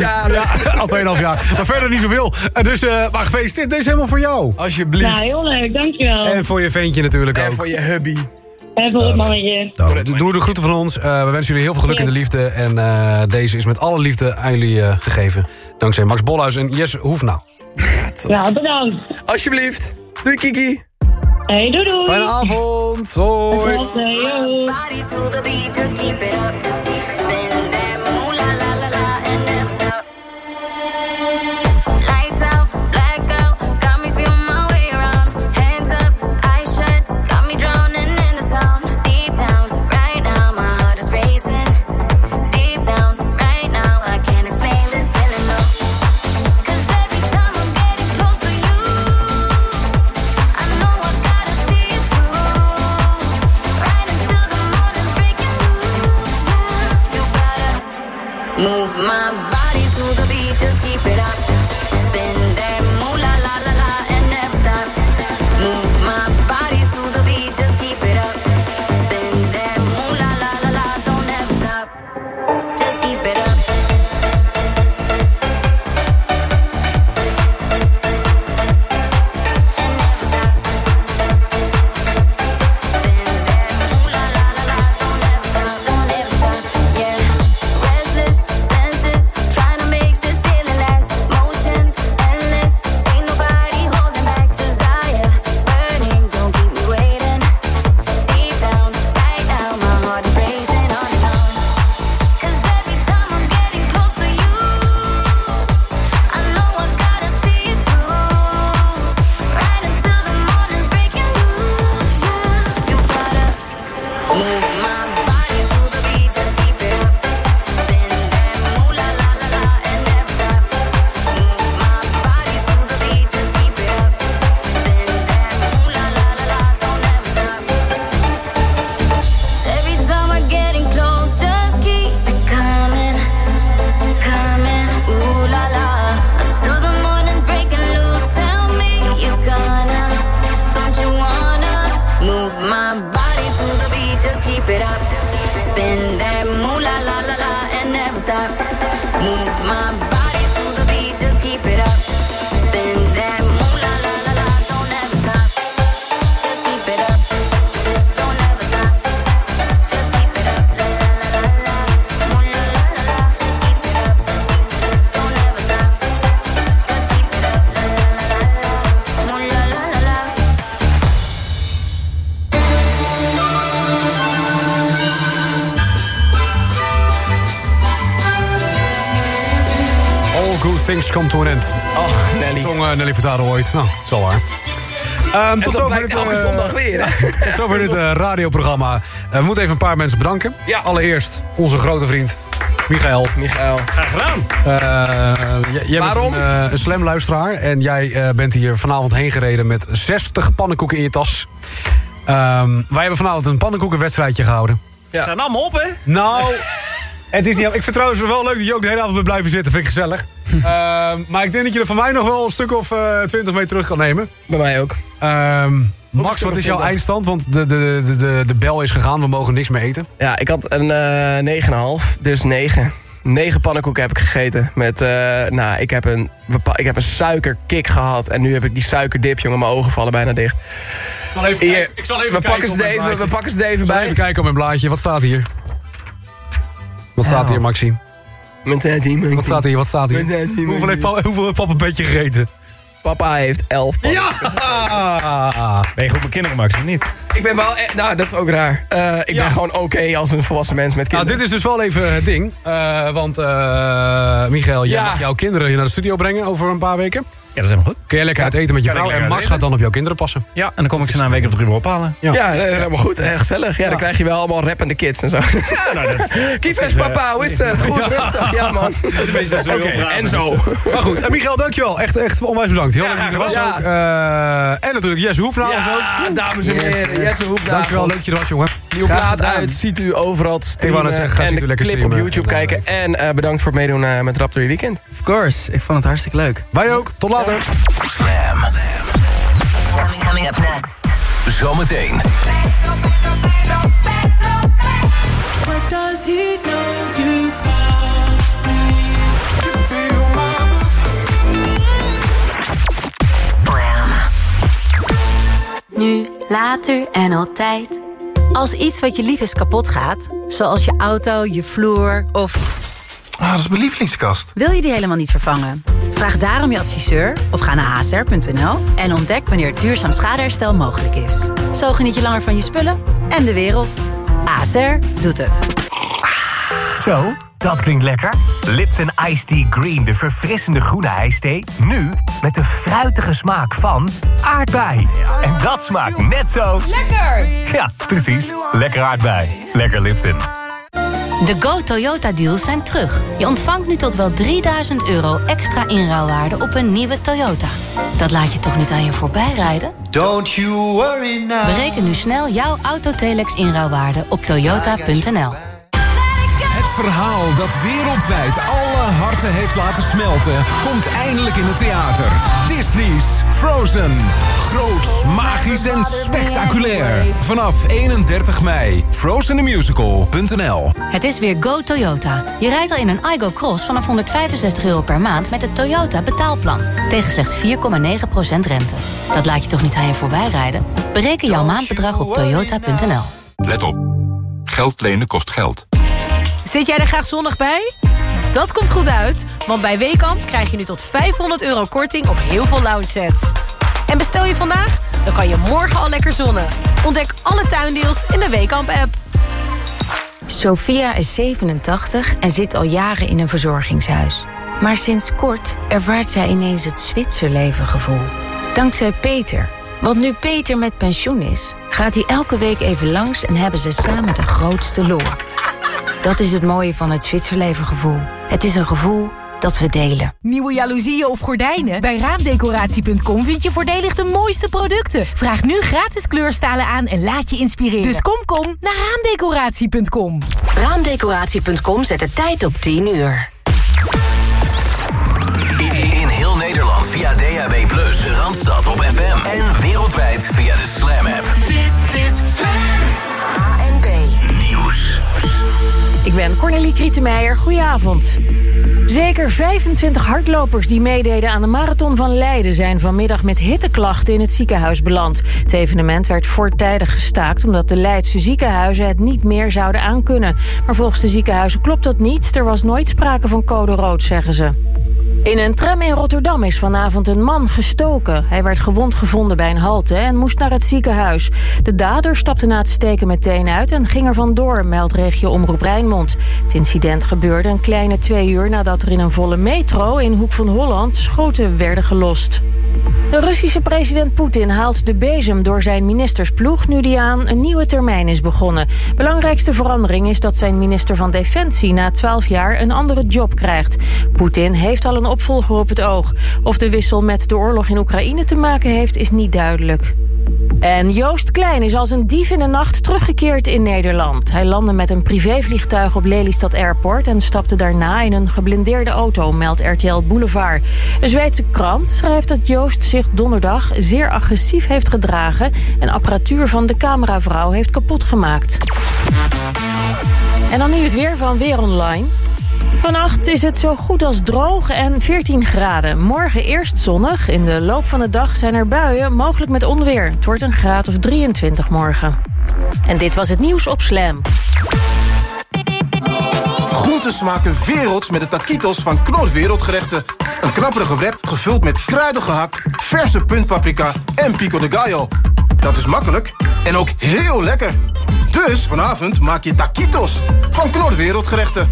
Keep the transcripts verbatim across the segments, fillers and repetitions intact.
jaar. Ja, al tweeënhalf jaar. Maar verder niet zoveel. Uh, dus, uh, maar gefeliciteerd, deze is helemaal voor jou. Alsjeblieft. Nou, heel leuk, dankjewel. En voor je ventje natuurlijk ook. En voor je hubby. En voor het mannetje. Nou, doe de groeten van ons. Uh, we wensen jullie heel veel geluk in de liefde. En uh, deze is met alle liefde aan jullie uh, gegeven. Dankzij Max Bolhuis en Jesse Hoefnagel. Nou, bedankt. Alsjeblieft. Doei, Kiki. Hey, doei doei. Fijne avond. Hoi. Hey, yo. Body to the beat, just keep it up. Spin that moolah la la la and never stop. Lights out, blackout, got me feeling my way around. Hands up, eyes shut, got me drowning in the sound. Deep down, right now, my heart is racing. Deep down, right now, I can't explain this feeling, no. Cause every time I'm getting close to you, I know I gotta see it through. Right until the morning's breaking loose, yeah. You gotta move my body to the beat, just keep it up. Spin that moolah la la la and never stop. Move my body to the beat, just keep it up. Spin that moolah la la la, don't ever stop. Just keep it up. And never stop. Spin that moolah la la la, don't ever stop, don't ever stop. Yeah. Restless senses, trying to make this feeling last. Motions endless, ain't nobody holding back. Desire burning, don't keep me waiting. Deep down, right now, my heart is racing on and on. Cause every time I'm getting close to you, I know I gotta see it through. Right until the morning's breaking loose, yeah. You gotta move my body to the beat, just keep it up. Spin that moolah la la la and never stop. Move my body to the beat, just keep it up. Spin that moolah la la la, don't ever stop. Every time I'm getting close, just keep it coming, coming. Ooh la la, until the morning's breaking loose. Tell me you're gonna, don't you wanna move my body to the beat, just keep it up. Spin that moolah la la la and never stop. Move my body to the beat, just keep it up. Spin that moolah la la la, don't ever stop. Just keep it up. Don't ever stop. Just keep it up. La la la la la. Moolah la la la. Just keep it up. Don't ever stop. Just keep it up. La la la la la. Moolah la la la. All good things come to an end. Ach, Nelly. Zong uh, Nelly Furtado ooit. Nou, dat is wel waar. Um, tot dat zover blijkt dit, elke uh, zondag weer, hè? Tot zover dit uh, radioprogramma. Uh, we moeten even een paar mensen bedanken. Ja. Allereerst onze grote vriend Michael. Michael. Graag gedaan. Uh, j- jij Waarom? bent een, uh, een slamluisteraar. En jij uh, bent hier vanavond heen gereden met zestig pannenkoeken in je tas. Um, wij hebben vanavond een pannenkoekenwedstrijdje gehouden. Ze zijn allemaal op, hè? Nou, het is niet, ik vind trouwens wel leuk dat je ook de hele avond bent blijven zitten. Vind ik gezellig. Uh, maar ik denk dat je er van mij nog wel een stuk of uh, twintig mee terug kan nemen. Bij mij ook. Um, Max, stuk wat of is jouw twintig. eindstand? Want de, de, de, de, de bel is gegaan, we mogen niks meer eten. Ja, ik had een uh, negen komma vijf, dus negen. Negen pannenkoeken heb ik gegeten. Met, uh, nou, ik heb, een, bepa- ik heb een suikerkick gehad. En nu heb ik die suikerdip, jongen, mijn ogen vallen bijna dicht. Ik zal even, Hier, kijken, ik zal even we, kijken pakken op ze er mijn even, we blaadje. pakken ze er even Ik zal bij. even kijken op mijn blaadje. Wat staat hier? Wat staat hier, Maxime? Met daddy, met Wat staat hier? Wat staat hier? Met daddy, met Hoeveel heeft, pa- hoeveel heeft papa een beetje gegeten? Papa heeft elf pannenkoeken. Ja! Ben je goed met kinderen, Max, of niet? Ik ben wel... eh, Nou, dat is ook raar. Uh, ik Ja. ben gewoon oké als een volwassen mens met Nou, kinderen. dit is dus wel even het ding. Uh, want uh, Michael, jij Ja. mag jouw kinderen hier naar de studio brengen over een paar weken. Ja, dat is helemaal goed. Kun je lekker uit eten met je Kan ik vrouw. En lekker Max uit gaat dan op jouw kinderen passen. Ja, en dan kom ik ze na een week of drie weer ophalen. Ja. Ja, eh, helemaal goed. Eh, gezellig. Ja, dan krijg je wel allemaal rappende kids en zo. Ja, nou, dat, Kiepers, papa, hoe is het? Goed, rustig. Ja, man. dat is een beetje zo. Oké, en zo. Maar goed, en Michael, dankjewel. Echt, echt onwijs bedankt. Heel Ja, leuk dat je er was graag ook. Uh, en natuurlijk Jesse Hoefnagels ook. Ja, dames en Yes, heren. Jesse Hoefnagels. Dankjewel, leuk dat je er was, jongen. Nieuwe Graag plaat gedaan. uit, ziet u overal te Ik streamen. wou net zeggen, ga en ziet u de lekker clip streamen. op YouTube En, uh, kijken. En uh, bedankt voor het meedoen uh, met Raptor Weekend. Of course, ik vond het hartstikke leuk. Wij ook. Tot later. Coming up next. Zometeen. What does he know you call me? Nu, later en altijd. Als iets wat je lief is kapot gaat, zoals je auto, je vloer of... Ah, dat is mijn lievelingskast. Wil je die helemaal niet vervangen? Vraag daarom je adviseur of ga naar h s r punt n l en ontdek wanneer duurzaam schadeherstel mogelijk is. Zo geniet je langer van je spullen en de wereld. H S R doet het. Zo, dat klinkt lekker. Lipton Iced Tea Green, de verfrissende groene ijsthee. Nu met de fruitige smaak van aardbei. En dat smaakt net zo... Lekker! Ja, precies. Lekker aardbei. Lekker Lipton. De Go Toyota deals zijn terug. Je ontvangt nu tot wel drieduizend euro extra inruilwaarde op een nieuwe Toyota. Dat laat je toch niet aan je voorbij rijden? Don't you worry now. Bereken nu snel jouw Autotelex inruilwaarde op toyota punt n l. Het verhaal dat wereldwijd alle harten heeft laten smelten, komt eindelijk in het theater. Disney's Frozen. Groots, magisch en spectaculair. Vanaf eenendertig mei. frozen the musical punt n l. Het is weer Go Toyota. Je rijdt al in een Aygo Cross vanaf honderdvijfenzestig euro per maand met het Toyota betaalplan. Tegen slechts vier komma negen procent rente. Dat laat je toch niet aan je voorbij rijden? Bereken jouw maandbedrag op toyota punt n l. Let op. Geld lenen kost geld. Zit jij er graag zonnig bij? Dat komt goed uit, want bij Weekamp krijg je nu tot vijfhonderd euro korting op heel veel lounge sets. En bestel je vandaag, dan kan je morgen al lekker zonnen. Ontdek alle tuindeals in de Weekamp-app. Sophia is zevenentachtig en zit al jaren in een verzorgingshuis. Maar sinds kort ervaart zij ineens het Zwitserleven-gevoel. Dankzij Peter. Want nu Peter met pensioen is, gaat hij elke week even langs en hebben ze samen de grootste lol. Dat is het mooie van het Zwitserleven-gevoel. Het is een gevoel dat we delen. Nieuwe jaloezieën of gordijnen? Bij raamdecoratie punt com vind je voordelig de mooiste producten. Vraag nu gratis kleurstalen aan en laat je inspireren. Dus kom, kom naar raamdecoratie punt com. raamdecoratie punt com zet de tijd op tien uur. In heel Nederland via D H B plus, Randstad op F M en wereldwijd via de Slam app. Dit is Slam. A N B Nieuws. Ik ben Cornelie Krietenmeijer. Goedenavond. Zeker vijfentwintig hardlopers die meededen aan de Marathon van Leiden zijn vanmiddag met hitteklachten in het ziekenhuis beland. Het evenement werd voortijdig gestaakt omdat de Leidse ziekenhuizen het niet meer zouden aankunnen. Maar volgens de ziekenhuizen klopt dat niet. Er was nooit sprake van code rood, zeggen ze. In een tram in Rotterdam is vanavond een man gestoken. Hij werd gewond gevonden bij een halte en moest naar het ziekenhuis. De dader stapte na het steken meteen uit en ging er vandoor, meldt regio Omroep Rijnmond. Het incident gebeurde een kleine twee uur nadat er in een volle metro in Hoek van Holland schoten werden gelost. De Russische president Poetin haalt de bezem door zijn ministersploeg nu die aan een nieuwe termijn is begonnen. Belangrijkste verandering is dat zijn minister van Defensie na twaalf jaar een andere job krijgt. Poetin heeft al een opvolger op het oog. Of de wissel met de oorlog in Oekraïne te maken heeft, is niet duidelijk. En Joost Klein is als een dief in de nacht teruggekeerd in Nederland. Hij landde met een privévliegtuig op Lelystad Airport en stapte daarna in een geblindeerde auto, meldt R T L Boulevard. Een Zweedse krant schrijft dat Joost zich donderdag zeer agressief heeft gedragen en apparatuur van de cameravrouw heeft kapot gemaakt. En dan nu het weer van Weer Online. Vannacht is het zo goed als droog en veertien graden. Morgen eerst zonnig. In de loop van de dag zijn er buien, mogelijk met onweer. Het wordt een graad of drieëntwintig morgen. En dit was het nieuws op Slam. Groenten smaken werelds met de taquitos van Knor Wereldgerechten. Een knapperige wrap gevuld met kruidige hak, verse puntpaprika en pico de gallo. Dat is makkelijk en ook heel lekker. Dus vanavond maak je taquitos van Knor Wereldgerechten.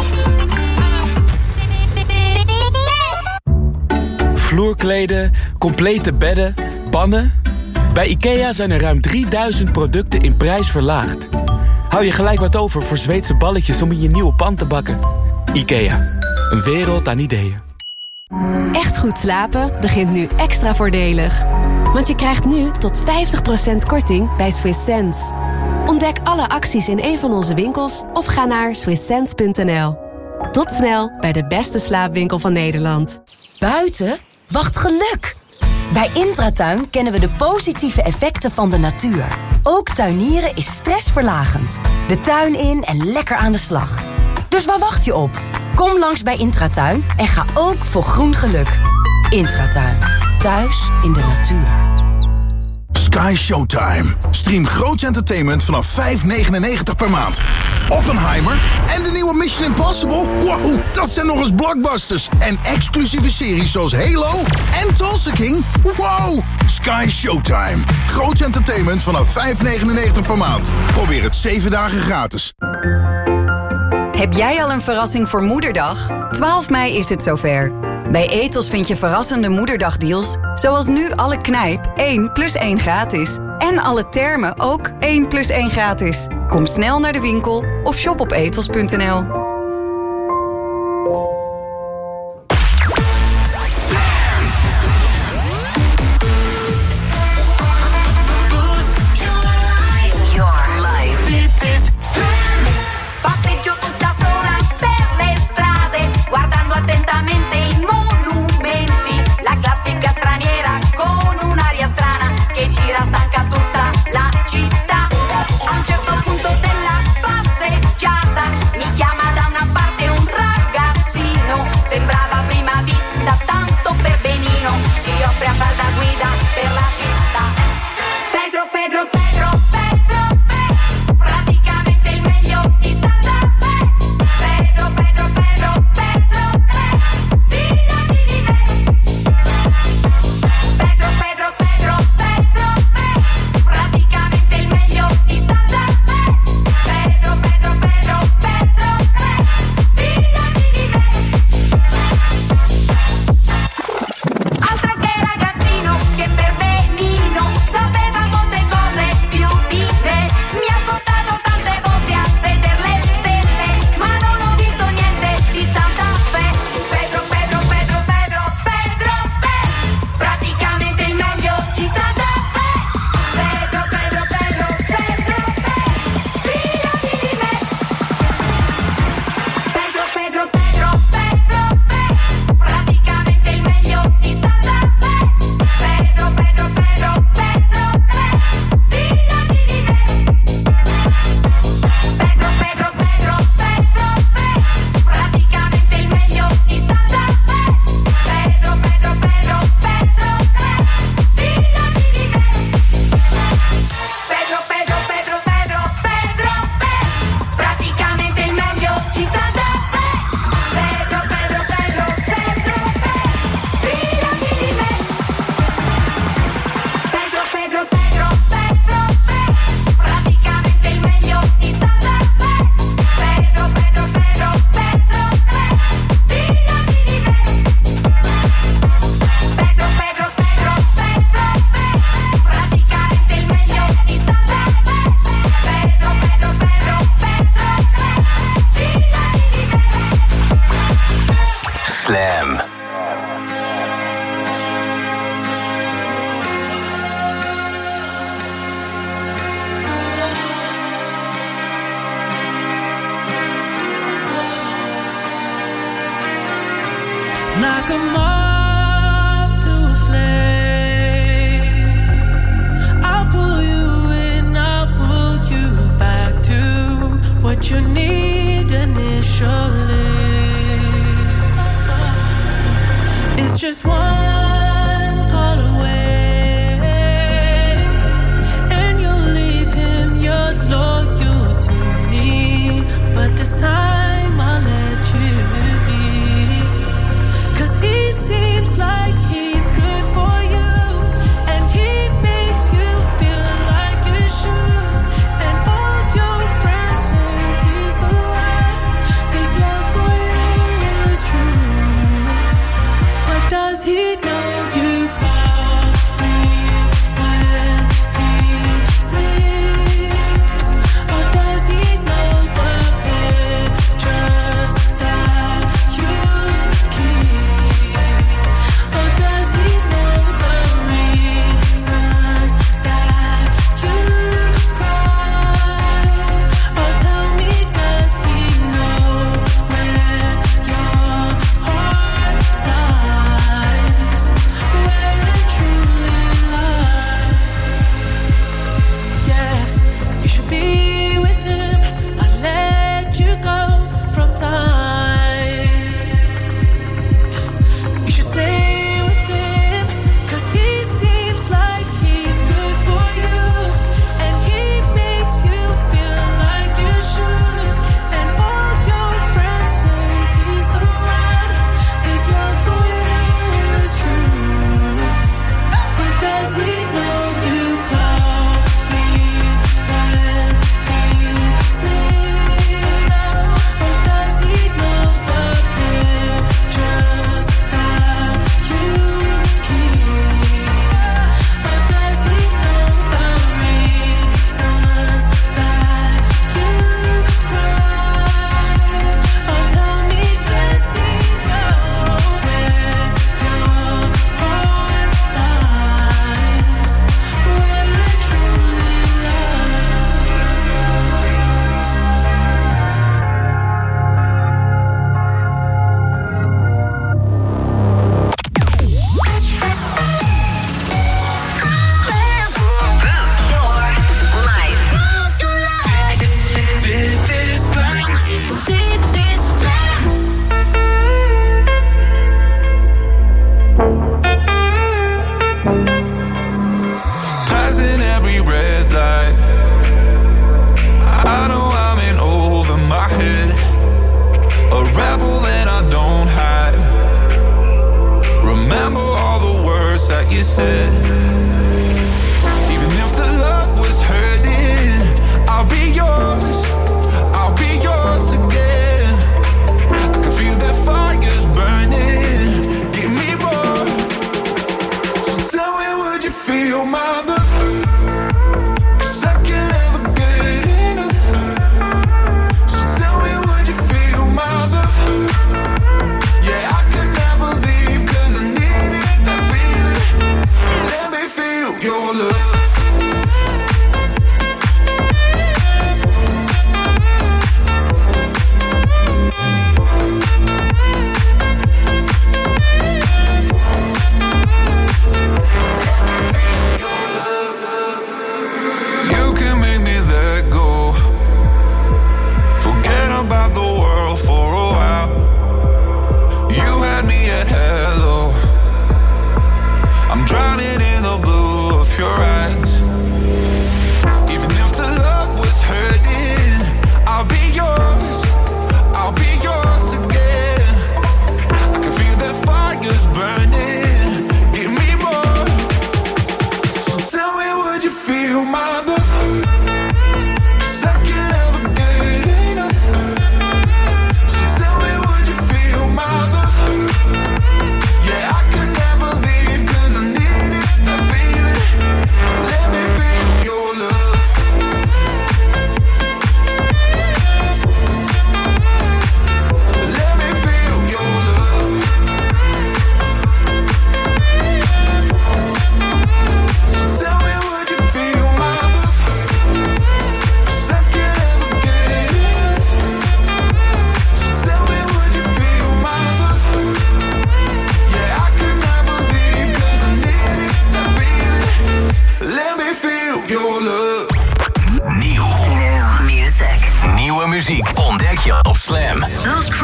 Vloerkleden, complete bedden, pannen. Bij IKEA zijn er ruim drieduizend producten in prijs verlaagd. Hou je gelijk wat over voor Zweedse balletjes om in je nieuwe pan te bakken. IKEA, een wereld aan ideeën. Echt goed slapen begint nu extra voordelig. Want je krijgt nu tot vijftig procent korting bij Swiss Sense. Ontdek alle acties in een van onze winkels of ga naar swiss sense punt n l. Tot snel bij de beste slaapwinkel van Nederland. Buiten? Wacht geluk! Bij Intratuin kennen we de positieve effecten van de natuur. Ook tuinieren is stressverlagend. De tuin in en lekker aan de slag. Dus waar wacht je op? Kom langs bij Intratuin en ga ook voor groen geluk. Intratuin. Thuis in de natuur. Sky Showtime. Stream groots entertainment vanaf vijf negenennegentig per maand. Oppenheimer en de nieuwe Mission Impossible? Wow, dat zijn nog eens blockbusters. En exclusieve series zoals Halo en Tulsa King? Wow! Sky Showtime. Groots entertainment vanaf vijf negenennegentig per maand. Probeer het zeven dagen gratis. Heb jij al een verrassing voor Moederdag? twaalf mei is het zover. Bij Ethos vind je verrassende Moederdagdeals, zoals nu alle knijp één plus één gratis. En alle termen ook één plus één gratis. Kom snel naar de winkel of shop op ethos punt n l. Passeggio tutta sola per le strade, guardando attentamente i monumenti. La classica straniera con un'aria strana che gira stanca tutta la città. A un certo punto della passeggiata mi chiama da una parte un ragazzino. Sembrava a prima vista tanto per benino. Si offre a far da guida per la città. Pedro, Pedro, Pedro, Pedro, Pedro, praticamente il meglio di Santa Fe. Pedro, Pedro, Pedro, Pedro, Pedro, fidati di me. Pedro, Pedro, Pedro, Pedro, Pedro, praticamente il meglio di Santa Fe. Pedro, Pedro, Pedro, Pedro, Pedro, fidati di me. Altro che ragazzino che per benino sapeva molte cose più di me. Mi ha portato tante volte a vedere le stelle, ma non ho visto niente di Santa Fe. Pedro, Pedro, Pedro, Pedro, Pedro, Pedro, praticamente il meglio di Santa Fe. Pedro, Pedro, Pedro, Pedro, Pedro, fidati di me. Pedro, Pedro, Pedro, Pedro, Pedro, praticamente il meglio di Santa Fe. Pedro, Pedro, Pedro, Pedro, Pedro, fidati di me. Pedro, Pedro, Pedro, Pedro, Pedro, praticamente il meglio di Santa Fe. Pedro, Pedro, Pedro, Pedro, Pedro, fidati di me. Pedro, Pedro, Pedro, Pedro, Pedro, Pedro, praticamente il meglio di Santa Fe. Pedro, Pedro, Pedro, Pedro, Pedro, fidati di me. Pedro, Pedro, Pedro, Pedro, Pedro, praticamente il meglio di Santa Fe. Pedro, Pedro, Pedro, Pedro, fidati di me. Pedro, Pedro, Pedro, Pedro, praticamente il meglio di Santa Fe. Pedro, Pedro, Pedro, Pedro, fidati di me. Slam. Knock 'em off to a flame. I'll pull you in, I'll pull you back to what you need initially. It's just one call away, and you'll leave him yours loyal to me. But this time I'll let you be. He seems like he's good for you, and he makes you feel like you should. And all your friends say he's the one. His love for you is true. But does he know you call me when he sleeps? Or does he know the pictures that you keep? Or does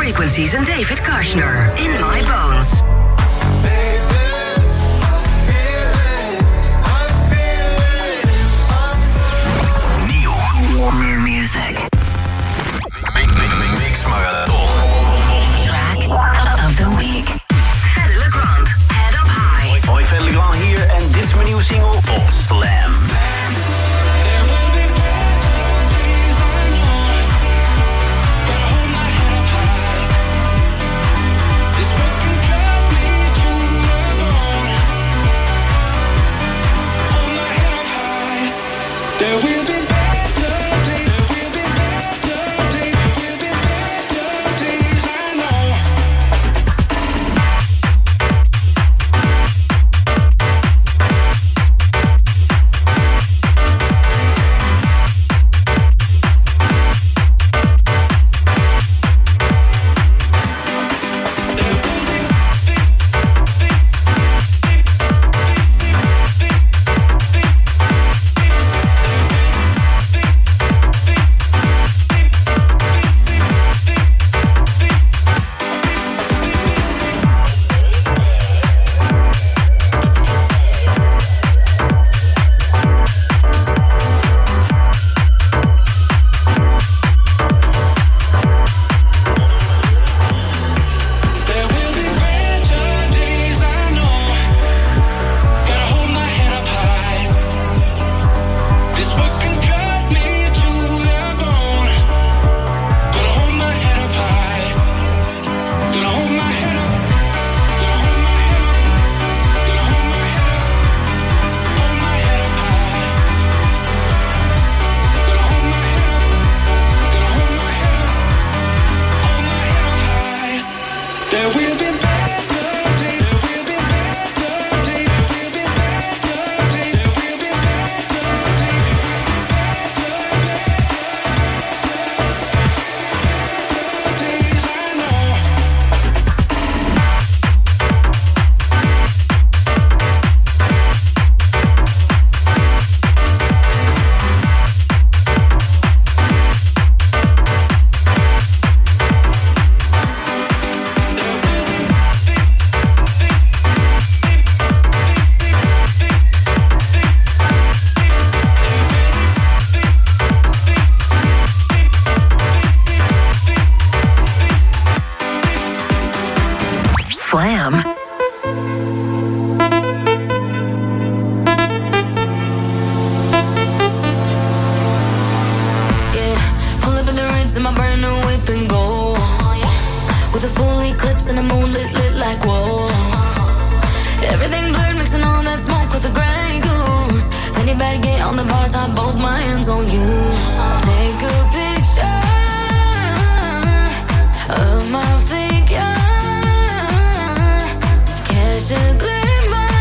Frequencies en David Kushner. In My Bones. Nieuw. New music. Mix Marathon. Track of the week. Fedde Legrand, Head Up High. Hoi, Fedde Legrand hier en dit is mijn nieuwe single op Slam. There will be better days. There will be better days. There will be better days. I know. Slam. Yeah, pull up in the rinse in my brand new whip and go. With a full eclipse and the moon lit, lit like whoa. Everything blurred, mixing all that smoke with the Grey Goose. Fanny baggy on the bar top, both my hands on you. Take a picture of my figure. Catch a glimmer.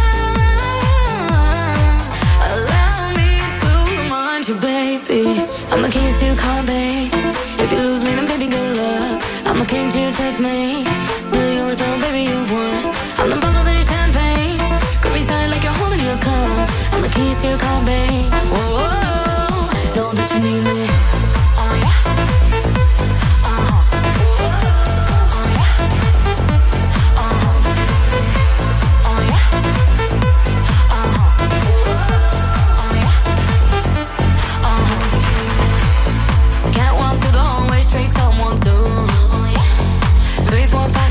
Allow me to remind you, baby. I'm the keys to your car, babe. If you lose me, then baby, good luck. I'm the king to your checkmate. Still yours, though, baby, you've won. I'm the bubbles in your champagne. Grip me tight like you're holding your cup. I'm the keys to your car, babe. Whoa, whoa, whoa. Know that you need me. Oh, yeah. Can't walk through the hallway straight to one, two. Three, four, five.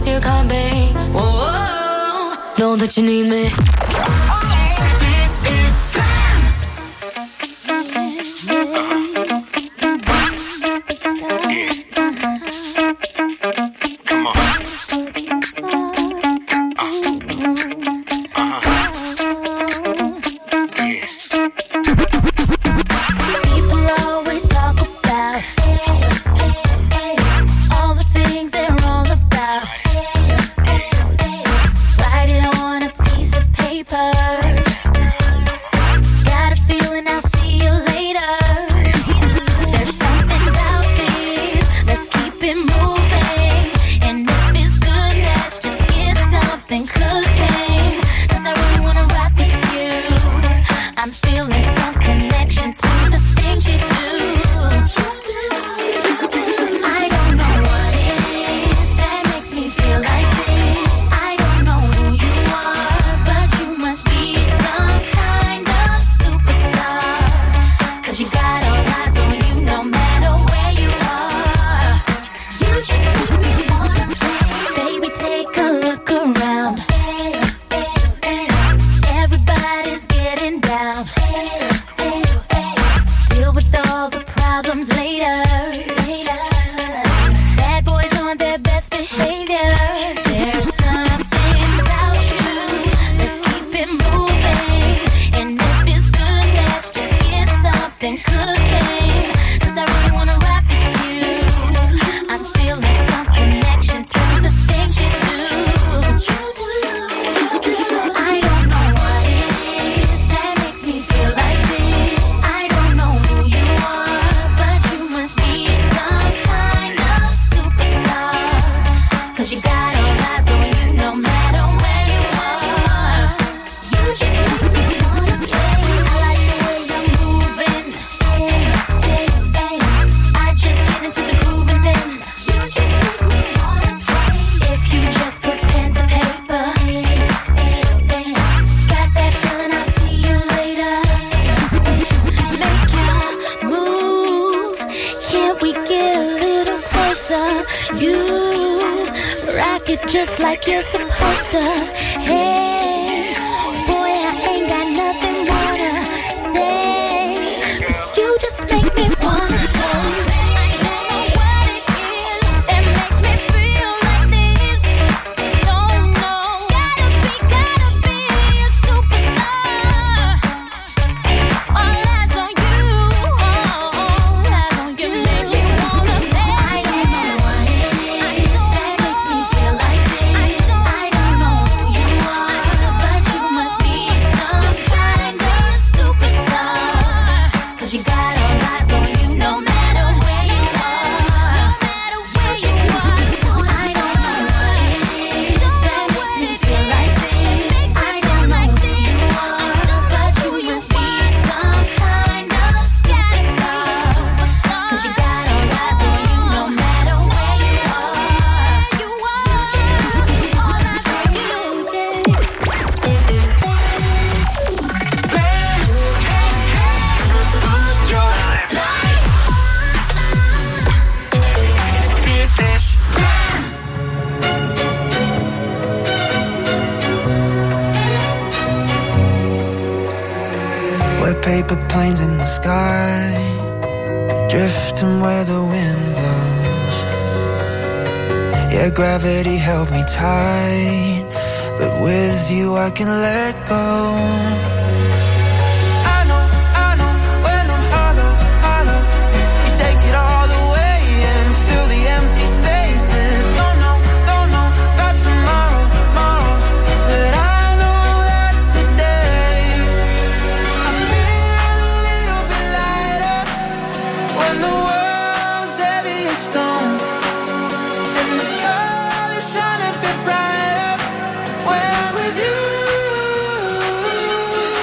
miss your coming. Whoa, know that you need me. This is Slam. Come on. People always talk about all the things they're all about. Write it on a piece of paper. Got a feeling I'll see you later. There's something about this. Let's keep it moving. And if it's good, let's just get something cooking. 'Cause I really wanna rock with you. I'm feeling some connection to the things you do. I don't know what it is that makes me feel like this. I don't know who you are, but you must be some kind of superstar. 'Cause you got all eyes on you no matter where you are. You just make me wanna play. Baby, take a look around. Everybody's getting down. Deal with all the problems later. Bad boys on their best behavior. There's something about you. Let's keep it moving. And if it's good, let's just get something cooking. 'Cause I really wanna rock with you. I'm feeling some connection to the things you do. I don't know what it is that makes me feel like this. I don't know who you are, but you must be some kind of superstar. 'Cause you got all eyes on you no matter where you are. You just make me wanna play. I like the way you're moving. Hey, hey, hey. I just get into the groove and then you just make me wanna play. If you just put pen to paper. Hey, hey, hey. Got that feeling I'll see you later. Make your move. Can't we get a little closer? You rock it just like you're supposed to. Hey, boy, I ain't got nothing more to say. 'Cause you just make me wanna play. I don't know what it is that makes me feel like this. No, no, gotta be, gotta be a superstar. All eyes on you, all eyes on you. Make me wanna play. I don't know what it is that makes me feel like this. I don't know who you are, but you must be some kind of superstar. 'Cause you got all eyes on you no matter where you are. No matter where you are. I don't know what it is that makes me feel like this. I don't know who you are, but you must be some kind of superstar. 'Cause you got all eyes on you no matter where you are. You are all eyes on you. Slam, boost your life. Feel this. Slam. We're paper planes in the sky, drifting where the wind blows. Yeah, gravity held me tight, but with you I can let go. I know, I know, when I'm hollow, hollow, you take it all away and fill the empty spaces. Don't know, don't know about tomorrow, tomorrow, but I know that today I feel a little bit lighter when the world's heavy as stone and the colors shine a bit brighter when I'm with you.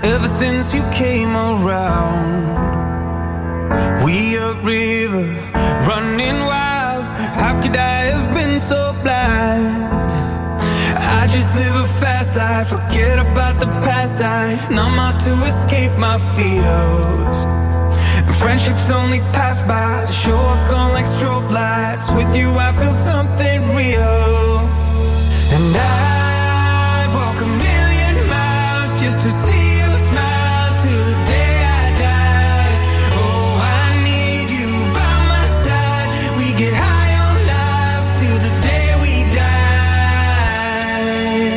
ever since you came around. We a river running wild. How could I have been so blind? I just live a fast life, forget about the past. I numb out to escape my fears. Friendships only pass by, show up gone like strobe lights. With you I feel something real. And I walk a million miles just to see you smile till the day I die. Oh, I need you by my side. We get high on life till the day we die.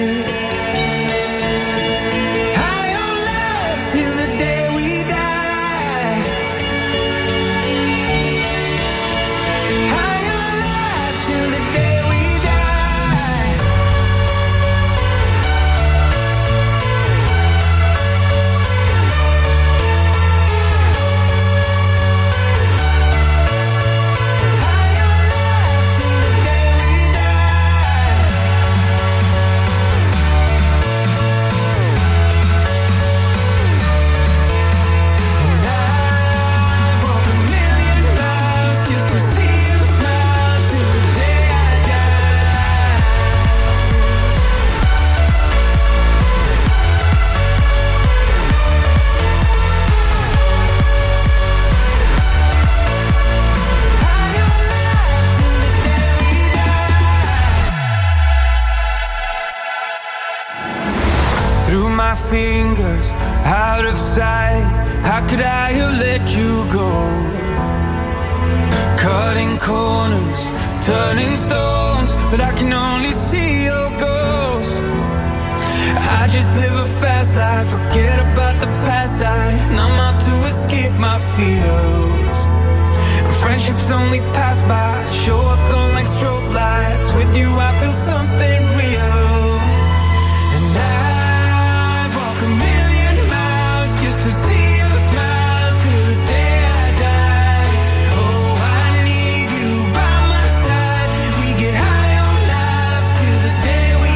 High on life till the day we die. High on life till the day we die. Through my fingers, out of sight. How could I have let you go? Cutting corners, turning stones, but I can only see your ghost. I just live a fast life, forget about the past. I numb out to escape my fears. Friendships only pass by, show up gone like strobe lights. With you I feel something real. And I walk a million miles just to see you smile till the day I die. Oh, I need you by my side. We get high on life till the day we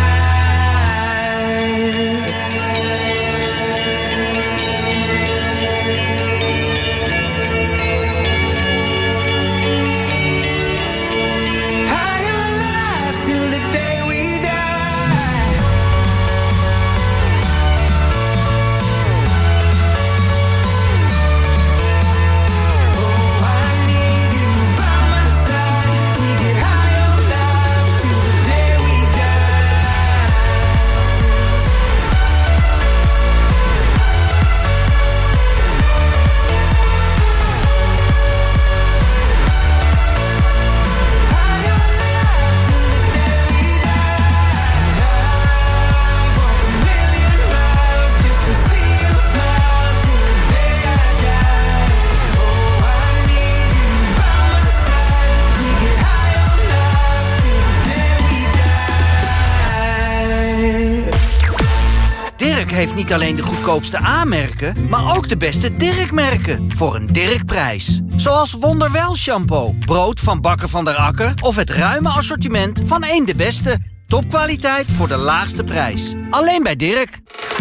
die. High on life till the day we die. Dirk heeft niet alleen de goedkoopste A-merken, maar ook de beste Dirk-merken voor een Dirkprijs. Zoals Wonderwel shampoo, brood van Bakker van der Akker of het ruime assortiment van Eén de Beste. Topkwaliteit voor de laagste prijs. Alleen bij Dirk.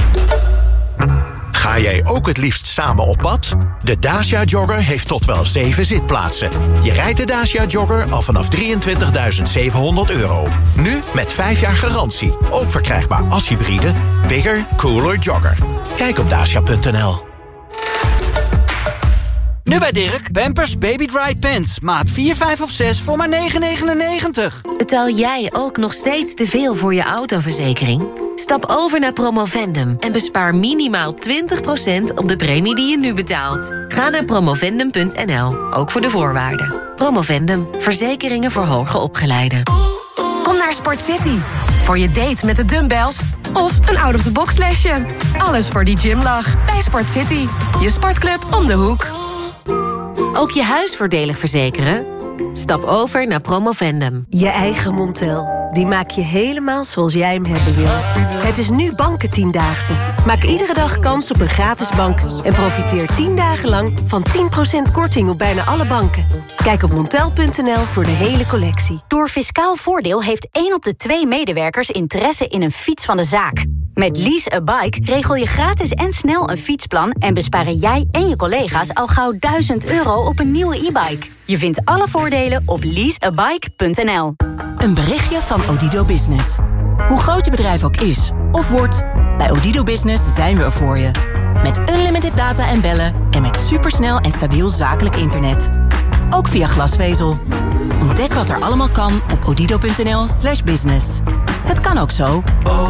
Ga jij ook het liefst samen op pad? De Dacia Jogger heeft tot wel zeven zitplaatsen. Je rijdt de Dacia Jogger al vanaf drieëntwintigduizend zevenhonderd euro. Nu met vijf jaar garantie. Ook verkrijgbaar als hybride. Bigger, cooler Jogger. Kijk op dacia punt n l. Nu bij Dirk, Pampers Baby Dry Pants. Maat vier, vijf of zes voor maar negen negenennegentig. Betaal jij ook nog steeds te veel voor je autoverzekering? Stap over naar Promovendum en bespaar minimaal twintig procent op de premie die je nu betaalt. Ga naar promovendum punt n l, ook voor de voorwaarden. Promovendum, verzekeringen voor hoger opgeleiden. Kom naar Sport City. Voor je date met de dumbbells of een out-of-the-box lesje. Alles voor die gymlach bij Sport City. Je sportclub om de hoek. Ook je huis voordelig verzekeren? Stap over naar Promovendum. Je eigen Montel. Die maak je helemaal zoals jij hem hebben wil. Het is nu Bankentiendaagse. Maak iedere dag kans op een gratis bank. En profiteer tien dagen lang van tien procent korting op bijna alle banken. Kijk op montel punt n l voor de hele collectie. Door Fiscaal Voordeel heeft één op de twee medewerkers interesse in een fiets van de zaak. Met Lease a Bike regel je gratis en snel een fietsplan... en besparen jij en je collega's al gauw duizend euro op een nieuwe e-bike. Je vindt alle voordelen op lease a bike punt n l. Een berichtje van Odido Business. Hoe groot je bedrijf ook is of wordt... bij Odido Business zijn we er voor je. Met unlimited data en bellen en met supersnel en stabiel zakelijk internet. Ook via glasvezel. Ontdek wat er allemaal kan op odido punt n l slash business. Het kan ook zo.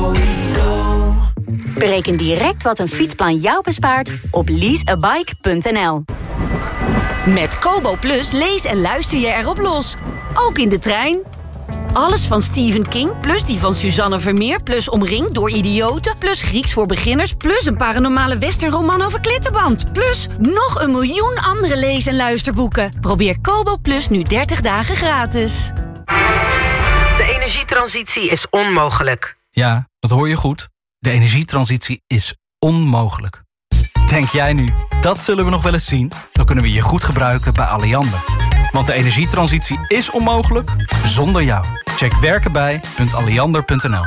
Bereken direct wat een fietsplan jou bespaart op lease a bike punt n l. Met Kobo Plus lees en luister je erop los. Ook in de trein. Alles van Stephen King, plus die van Suzanne Vermeer... plus Omringd door idioten, plus Grieks voor beginners... plus een paranormale westernroman over klittenband... plus nog een miljoen andere lees- en luisterboeken. Probeer Kobo Plus nu dertig dagen gratis. De energietransitie is onmogelijk. Ja, dat hoor je goed. De energietransitie is onmogelijk. Denk jij nu, dat zullen we nog wel eens zien? Dan kunnen we je goed gebruiken bij Alliander. Want de energietransitie is onmogelijk zonder jou. Check werkenbij punt alliander punt n l.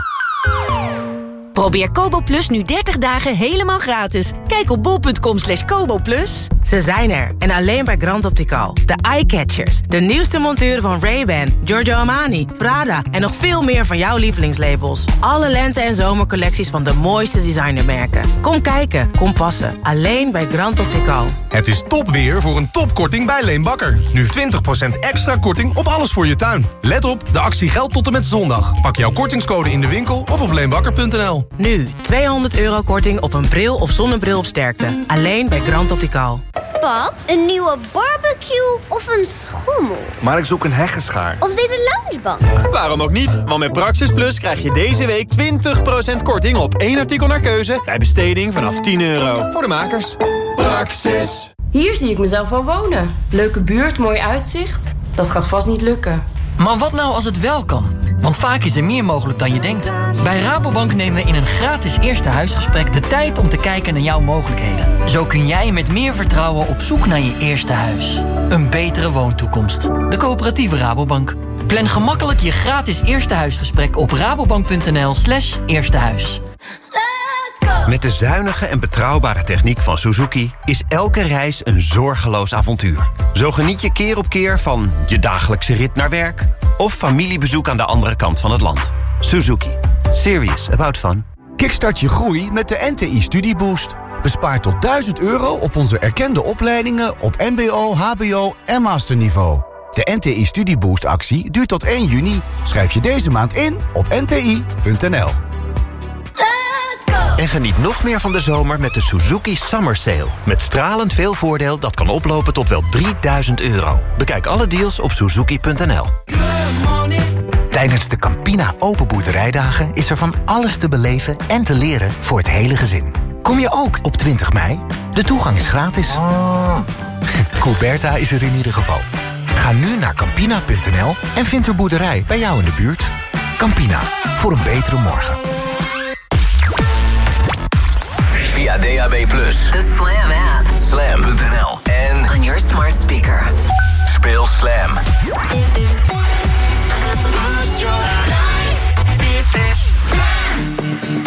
Probeer Kobo Plus nu dertig dagen helemaal gratis. Kijk op bol punt com slash kobo plus. Ze zijn er en alleen bij Grand Optical. De eye-catchers, de nieuwste monturen van Ray-Ban, Giorgio Armani, Prada... en nog veel meer van jouw lievelingslabels. Alle lente- en zomercollecties van de mooiste designermerken. Kom kijken, kom passen. Alleen bij Grand Optical. Het is topweer voor een topkorting bij Leen Bakker. Nu twintig procent extra korting op alles voor je tuin. Let op, de actie geldt tot en met zondag. Pak jouw kortingscode in de winkel of op leenbakker punt n l. Nu tweehonderd euro korting op een bril of zonnebril op sterkte. Alleen bij Grand Optical. Pap, een nieuwe barbecue of een schommel? Maar ik zoek een heggenschaar. Of deze loungebank? Waarom ook niet? Want met Praxis Plus krijg je deze week twintig procent korting op één artikel naar keuze... bij besteding vanaf tien euro. Voor de makers. Praxis. Hier zie ik mezelf wel wonen. Leuke buurt, mooi uitzicht. Dat gaat vast niet lukken. Maar wat nou als het wel kan? Want vaak is er meer mogelijk dan je denkt. Bij Rabobank nemen we in een gratis eerste huisgesprek de tijd om te kijken naar jouw mogelijkheden. Zo kun jij met meer vertrouwen op zoek naar je eerste huis. Een betere woontoekomst. De coöperatieve Rabobank. Plan gemakkelijk je gratis eerste huisgesprek op rabobank punt n l slash eerste huis. Met de zuinige en betrouwbare techniek van Suzuki is elke reis een zorgeloos avontuur. Zo geniet je keer op keer van je dagelijkse rit naar werk of familiebezoek aan de andere kant van het land. Suzuki. Serious about fun. Kickstart je groei met de N T I Studieboost. Bespaar tot duizend euro op onze erkende opleidingen op mbo, hbo en masterniveau. De N T I Studieboost actie duurt tot één juni. Schrijf je deze maand in op n t i punt n l. En geniet nog meer van de zomer met de Suzuki Summer Sale. Met stralend veel voordeel dat kan oplopen tot wel drieduizend euro. Bekijk alle deals op suzuki punt n l. Tijdens de Campina Open Boerderijdagen is er van alles te beleven en te leren voor het hele gezin. Kom je ook op twintig mei? De toegang is gratis. Coberta is er in ieder geval. Ga nu naar campina punt n l en vind een boerderij bij jou in de buurt. Campina, voor een betere morgen. Via D A B plus, The Slam app. slam punt n l en On your smart speaker. speel Slam. Boost your life. Dit is Slam.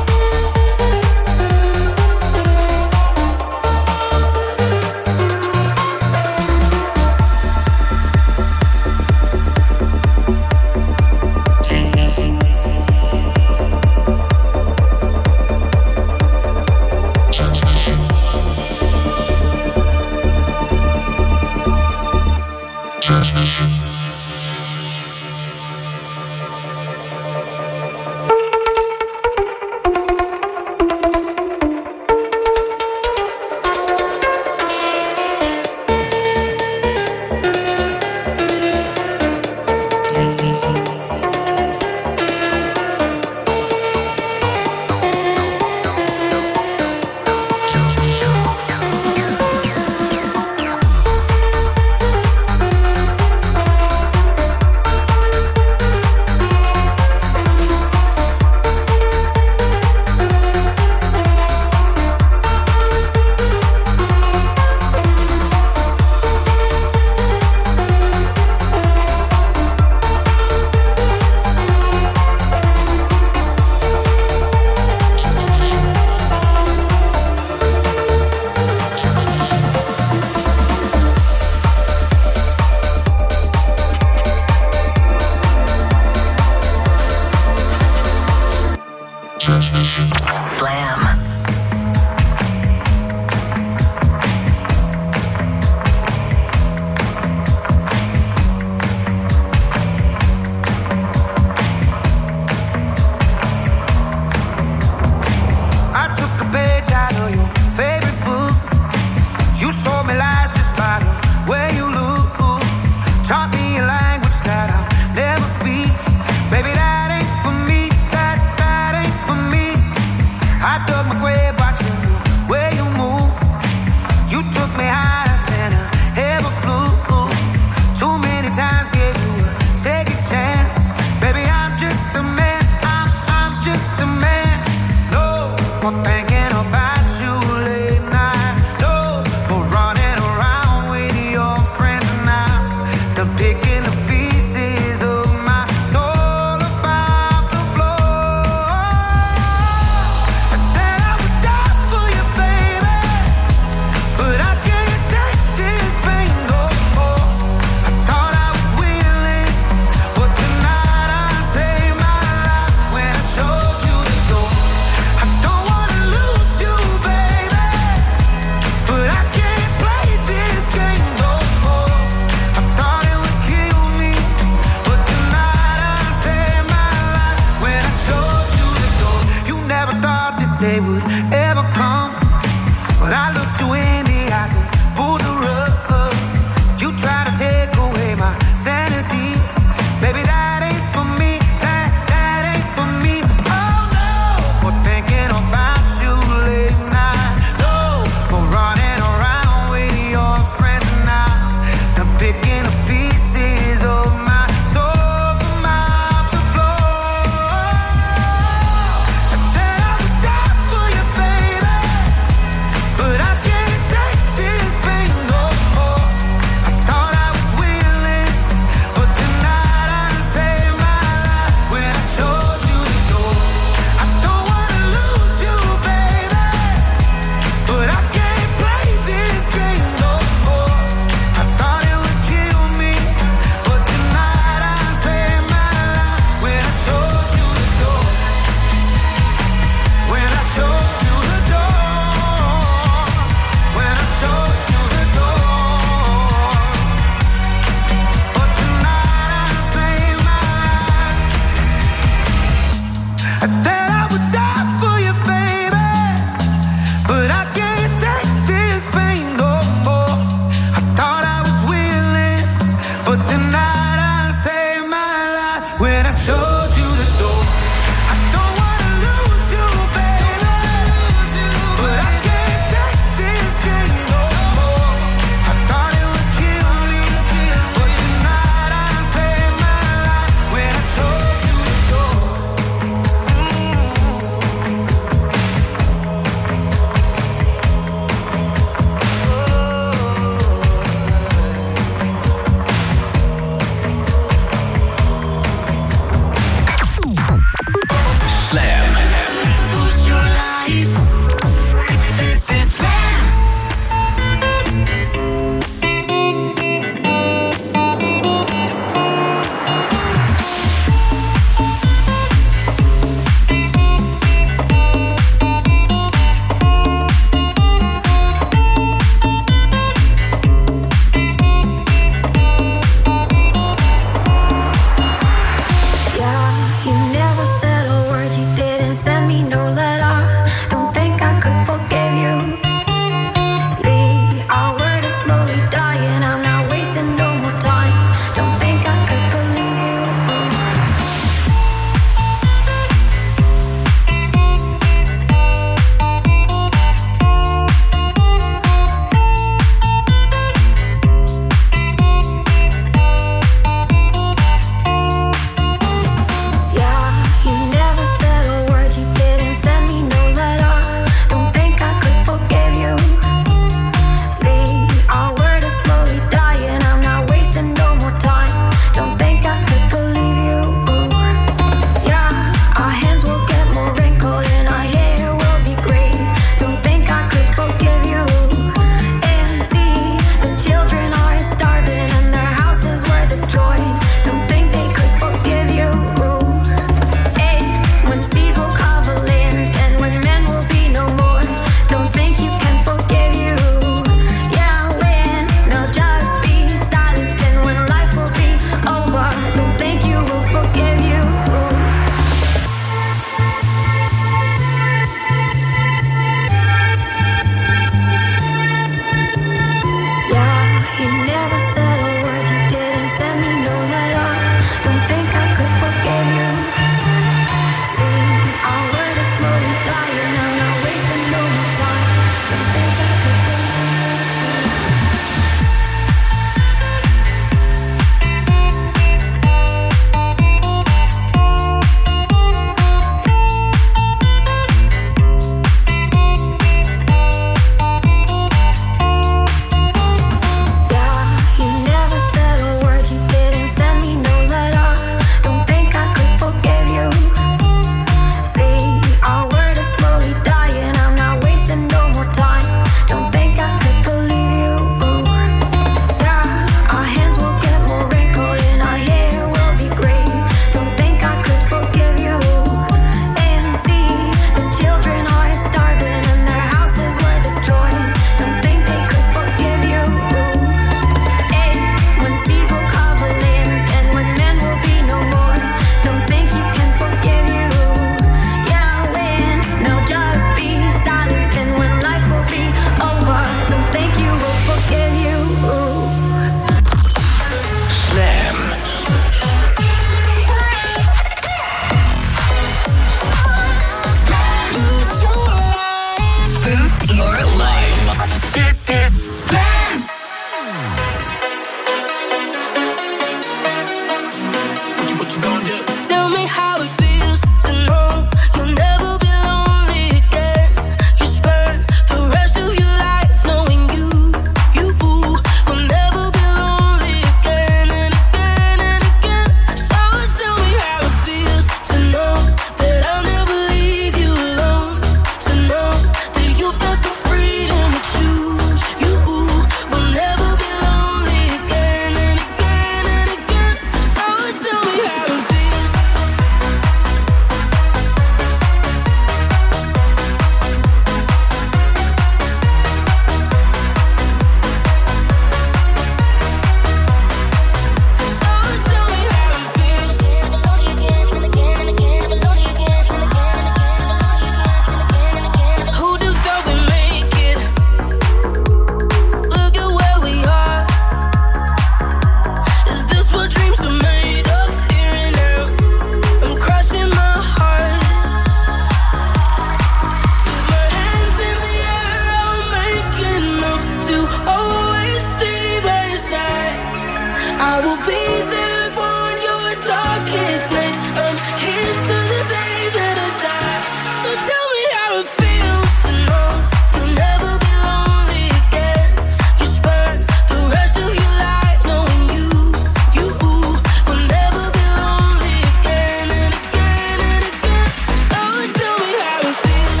I will be there for your darkest night. I'm here till the day that I die. So tell me how it feels to know you'll never be lonely again. You spend the rest of your life knowing you, you will never be lonely again and again and again. So tell me how it feels.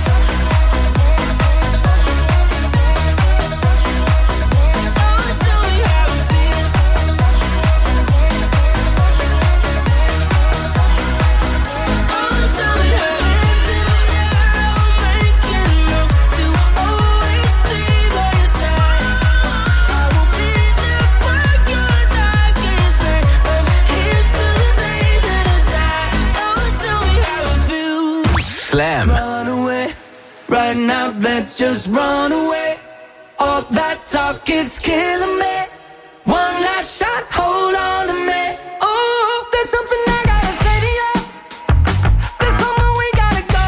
So tell me how it feels. So tell me how it ends in the air. I'm making moves to always stay by your side. I will be there by your darkest night. I'm here till the day that I die. So tell me how it feels. Slam. Run away, right now, let's just run away. All that talk is killing me. One last shot, hold on to me. Oh, there's something I gotta say to you. There's somewhere we gotta go.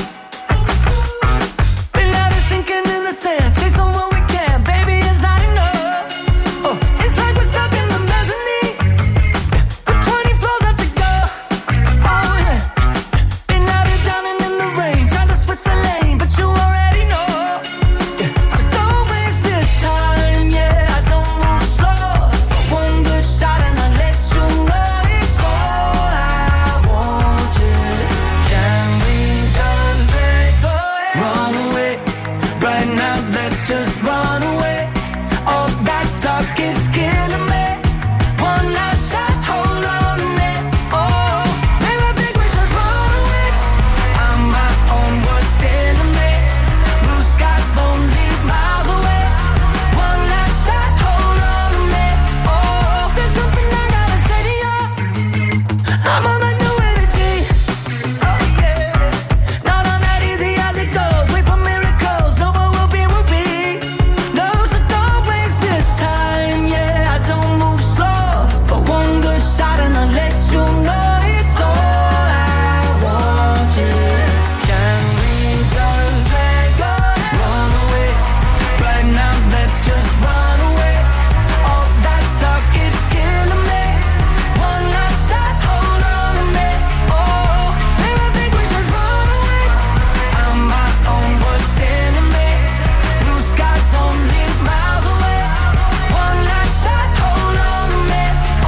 Been out of sinking in the sand, chasing what we can. Baby, it's not enough. Oh, it's like we're stuck in the mezzanine with twenty floors left to go. Oh yeah. Been out here drowning in the rain, trying to switch the lane, but you already know. Yeah. So don't waste this time, yeah. I don't move slow. One good shot and I'll let you know it's all I want. Yeah. Can we just let go? Run away, right now. Let's just run away. All that talk is killing me. One last shot, hold on to me. Oh, maybe I think we should run away. I'm my own worst enemy. Blue skies only miles away. One last shot, hold on to me. Oh, there's something I gotta say to you. I'm on that new energy. Oh yeah, not on that easy as it goes. Wait for miracles. No, what will be will be. No, so don't waste this time. Yeah, I don't move slow, but one good shot and I'll let you know it's all I want. Yeah, can we just let go? Run away, right now. Let's just run away. All that talk is killing me. One last shot, hold on to me. Oh, maybe I think we should run away. I'm my own worst enemy. Blue skies only miles away. One last shot, hold on to me. Oh,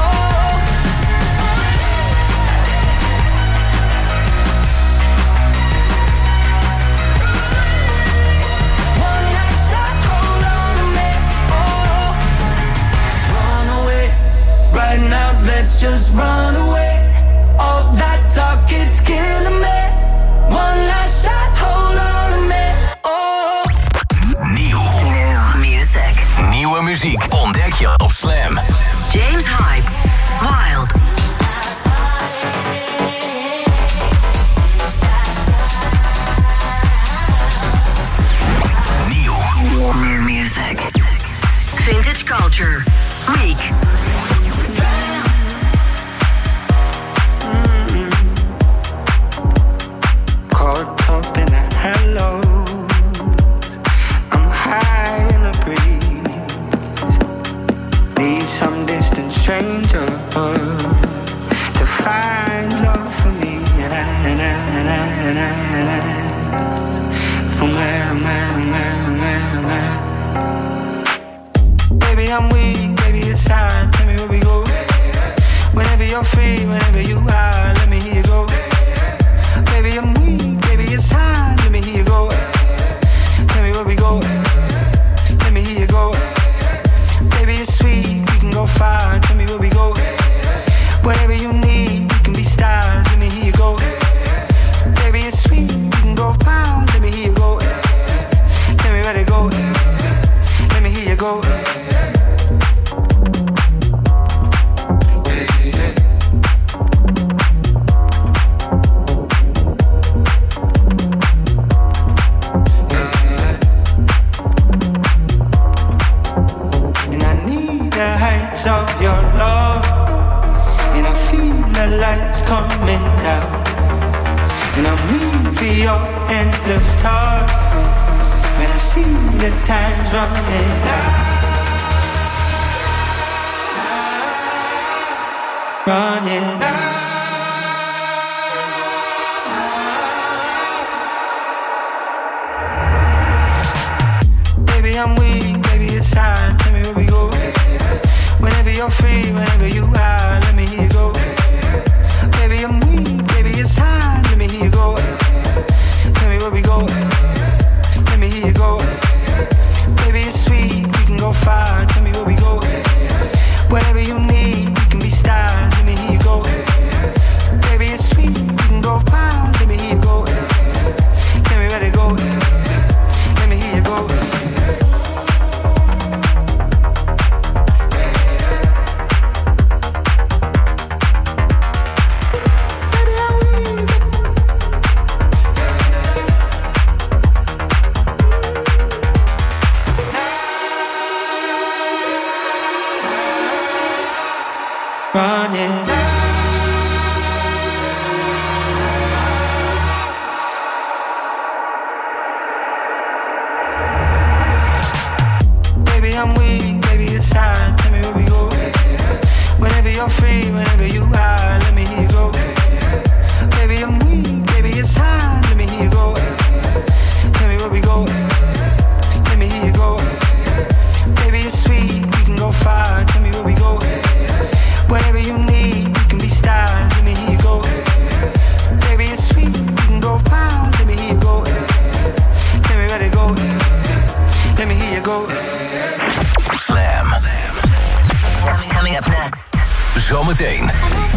one last shot, hold on to me. Oh, run away, right now. Let's just run away. All that talk is killing me. One last shot, hold on to me. Oh. Nieuw. New music. Nieuwe muziek ontdek je op Slam. James Hype. Wild. Nieuw. New music. Vintage culture. Week. Caught up in a hello. I'm high in the breeze. Need some distant stranger to find love for me. And I, and I, and I, and I, and I. Oh man, man, man, man, man. Baby, I'm weak. Baby, it's sad. Tell me where we go. Whenever you're free, whenever you are, let me hear you go. Baby, I'm weak, baby, it's hard. Let me hear you go. Tell me where we go. Let me hear you go. Baby, it's sweet, we can go far. Tell me where we go. Whatever you need, we can be stars. Let me hear you go. Baby, it's sweet, we can go far. Let me hear you go. Tell me where to go. Let me hear you go. Of your love, and I feel the lights coming down, and I'm weak for your endless talk. When I see the time's running out, running. Baby, I'm weak, baby, it's time. Tell me where we go. Whenever you're free, whenever you are, let me hear you go. Baby, I'm weak, baby, it's time. Let me hear you go. Tell me where we go. Let me hear you go. Baby, it's sweet, we can go far. Tell me where we go. Whatever you need, we can be stars. Let me hear you go. Baby, it's sweet, we can go far. Let me hear you go. Tell me where to go. Let me hear you go. Running. Baby, I'm weak, baby, it's time. Tell me where we go. Whenever you're free, whenever you are, let me hear you go. Baby, I'm weak, baby, it's time. Let me hear you go. Tell me where we go. Let me hear you go. Baby, it's sweet, we can go far. Tell me where we go. Whatever you need, we can be stars. Let me hear you go. Baby, it's sweet, we can go far. Let me hear you go. Tell me where to go. Let me hear you go. Slam. Coming up next. Zometeen.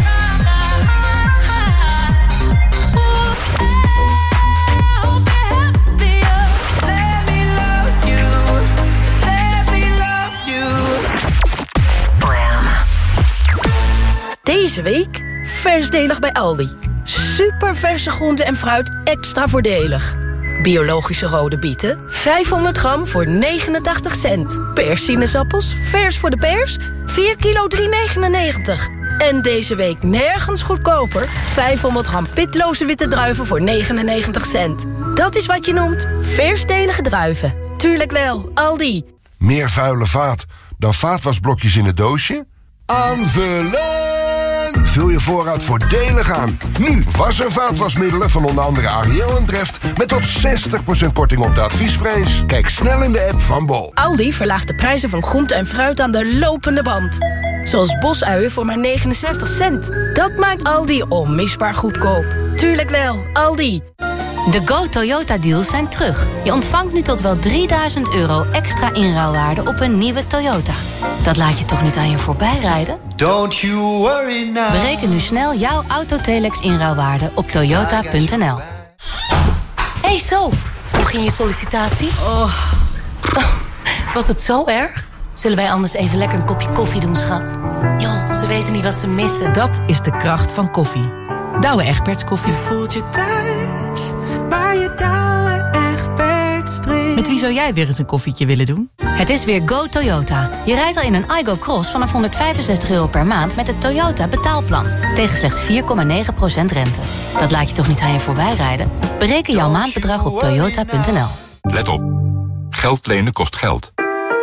Deze week versdelig bij Aldi. Super verse groenten en fruit extra voordelig. Biologische rode bieten, vijfhonderd gram voor negenentachtig cent. Persinezappels, vers voor de pers, vier kilo drie negenennegentig. En deze week nergens goedkoper, vijfhonderd gram pitloze witte druiven voor negenennegentig cent. Dat is wat je noemt versdelige druiven. Tuurlijk wel, Aldi. Meer vuile vaat dan vaatwasblokjes in het doosje? Aanvullen! Vul je voorraad voordelig aan. Nu was en vaatwasmiddelen van onder andere Ariel en Dreft met tot zestig procent korting op de adviesprijs. Kijk snel in de app van Bol. Aldi verlaagt de prijzen van groente en fruit aan de lopende band. Zoals bosuien voor maar negenenzestig cent. Dat maakt Aldi onmisbaar goedkoop. Tuurlijk wel, Aldi. De Go Toyota deals zijn terug. Je ontvangt nu tot wel drieduizend euro extra inruilwaarde op een nieuwe Toyota. Dat laat je toch niet aan je voorbij rijden? Don't you worry now. Bereken nu snel jouw Autotelex inruilwaarde op toyota punt n l. Hey Sof, hoe ging je sollicitatie? Oh. Was het zo erg? Zullen wij anders even lekker een kopje koffie doen, schat? Joh, ze weten niet wat ze missen. Dat is de kracht van koffie. Douwe Egberts koffie. Je voelt je thuis, waar je Douwe Egberts drinkt. Met wie zou jij weer eens een koffietje willen doen? Het is weer Go Toyota. Je rijdt al in een iGo Cross vanaf honderdvijfenzestig euro per maand met het Toyota betaalplan. Tegen slechts vier komma negen procent rente. Dat laat je toch niet aan je voorbij rijden? Bereken jouw maandbedrag op toyota punt n l. Let op. Geld lenen kost geld.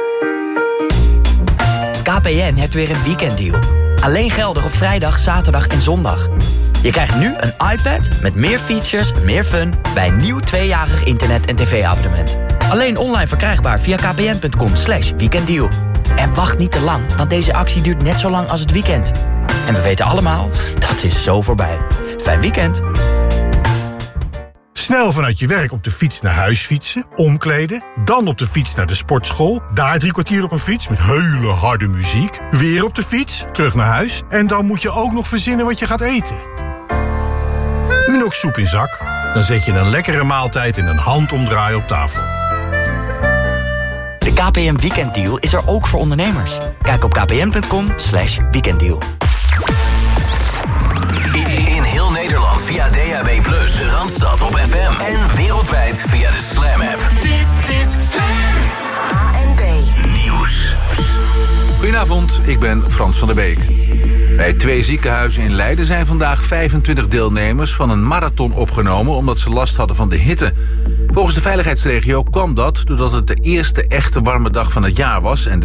K P N heeft weer een weekenddeal. Alleen geldig op vrijdag, zaterdag en zondag. Je krijgt nu een iPad met meer features en meer fun bij een nieuw tweejarig internet- en tv-abonnement. Alleen online verkrijgbaar via kpn punt com slash weekenddeal. En wacht niet te lang, want deze actie duurt net zo lang als het weekend. En we weten allemaal, dat is zo voorbij. Fijn weekend. Snel vanuit je werk op de fiets naar huis fietsen, omkleden, dan op de fiets naar de sportschool, daar drie kwartier op een fiets met hele harde muziek, weer op de fiets, terug naar huis en dan moet je ook nog verzinnen wat je gaat eten. Unox soep in zak, dan zet je een lekkere maaltijd in een handomdraai op tafel. De K P N Weekenddeal is er ook voor ondernemers. Kijk op kpn punt com slash weekenddeal. In heel Nederland via D A B plus, de Randstad op F M en wereldwijd via de Slam app. Dit is Slam. A N B Nieuws. Goedenavond, ik ben Frans van der Beek. Bij twee ziekenhuizen in Leiden zijn vandaag vijfentwintig deelnemers van een marathon opgenomen omdat ze last hadden van de hitte. Volgens de veiligheidsregio kwam dat doordat het de eerste echte warme dag van het jaar was en de